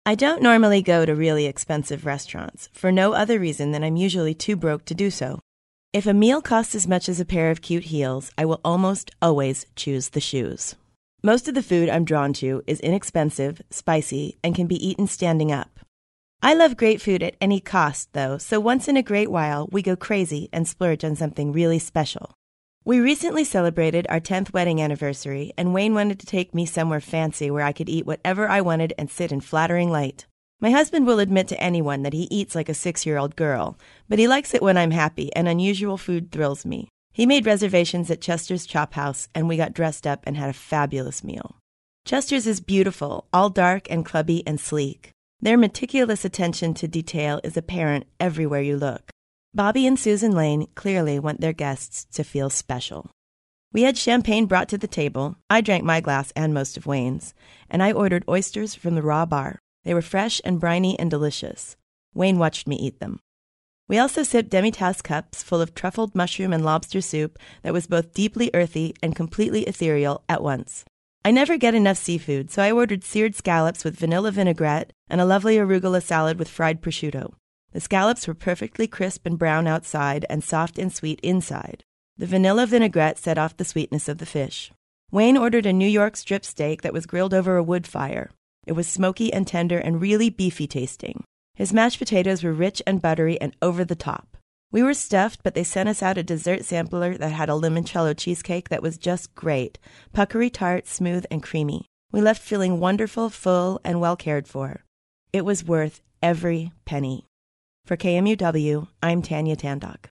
I don't normally go to really expensive restaurants, for no other reason than I'm usually too broke to do so. If a meal costs as much as a pair of cute heels, I will almost always choose the shoes. Most of the food I'm drawn to is inexpensive, spicy, and can be eaten standing up. I love great food at any cost, though, so once in a great while, we go crazy and splurge on something really special. We recently celebrated our 10th wedding anniversary, and Wayne wanted to take me somewhere fancy where I could eat whatever I wanted and sit in flattering light. My husband will admit to anyone that he eats like a 6-year-old girl, but he likes it when I'm happy, and unusual food thrills me. He made reservations at Chester's Chop House, and we got dressed up and had a fabulous meal. Chester's is beautiful, all dark and clubby and sleek. Their meticulous attention to detail is apparent everywhere you look. Bobby and Susan Lane clearly want their guests to feel special. We had champagne brought to the table. I drank my glass and most of Wayne's, and I ordered oysters from the raw bar. They were fresh and briny and delicious. Wayne watched me eat them. We also sipped demi-tasse cups full of truffled mushroom and lobster soup that was both deeply earthy and completely ethereal at once. I never get enough seafood, so I ordered seared scallops with vanilla vinaigrette and a lovely arugula salad with fried prosciutto. The scallops were perfectly crisp and brown outside and soft and sweet inside. The vanilla vinaigrette set off the sweetness of the fish. Wayne ordered a New York strip steak that was grilled over a wood fire. It was smoky and tender and really beefy tasting. His mashed potatoes were rich and buttery and over the top. We were stuffed, but they sent us out a dessert sampler that had a limoncello cheesecake that was just great, puckery tart, smooth and creamy. We left feeling wonderful, full, and well cared for. It was worth every penny. For KMUW, I'm Tanya Tandock.